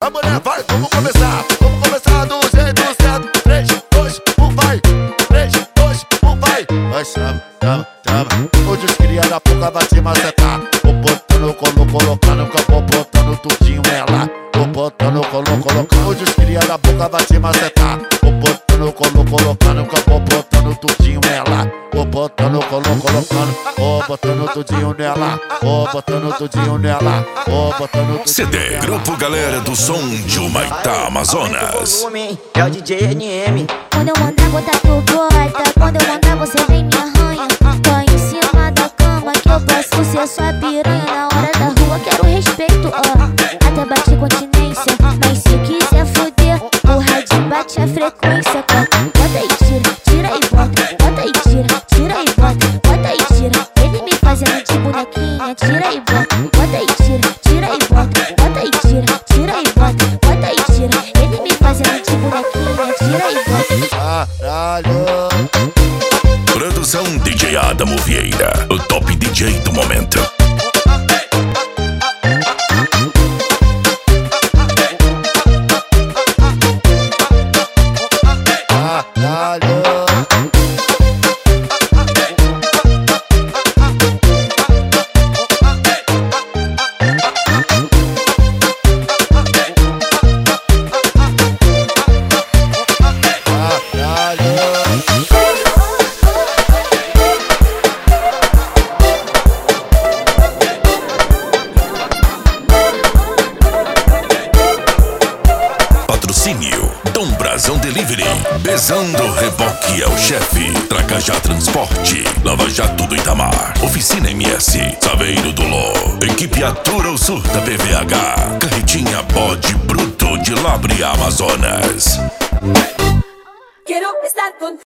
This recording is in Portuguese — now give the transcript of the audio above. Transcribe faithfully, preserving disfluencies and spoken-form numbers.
mulher, vai, vamos começar. Vamos começar do jeito certo. Três, dois, um, vai. Três, dois, um, vai. Vai, chama, chama, chama. Hoje os cria da pouca vai te macetar. Vou botando, colo, colocando, que eu vou botando tudinho ela. Vou botando, colo, colocando. Hoje os cria da boca vai te macetar. Vou botando, colo, colocando, que eu vou botando tudinho ela. Vou botando, colo, colocando. Vou botando tudinho nela. Vou botando tudinho nela. Vou botando tudinho C D nela. Grupo Galera do Som de Humaitá, Amazonas. É o D J N M. Quando eu mandar botar tu bota, quando eu mandar você vem me arranha. Tô em cima da cama que eu posso ser sua piranha. Na hora da rua quero respeito, ó. Até bate continência, mas se quiser foder, o rádio bate a frequência. Bota e tira, tira e bota. Bota e tira, tira e bota. Bota e tira, ele me fazendo de bonequinha. Tira e bota, bota e tira, tira e bota. Bota e tira, tira e bota. Bota e tira, ele me fazendo de bonequinha. Tira e bota. Caralho. Produção D J Adamo Vieira, o top D J do momento. Caralho. Patrocínio Dom Brazão Delivery, Bezando Reboque é o chefe, Tracajá Transporte, Lava Jato do Itamar, Oficina M S, Saveiro do Ló, Equipe Atura o Surta P V H, Carretinha Bode Bruto de Labre, Amazonas. Quiero estar con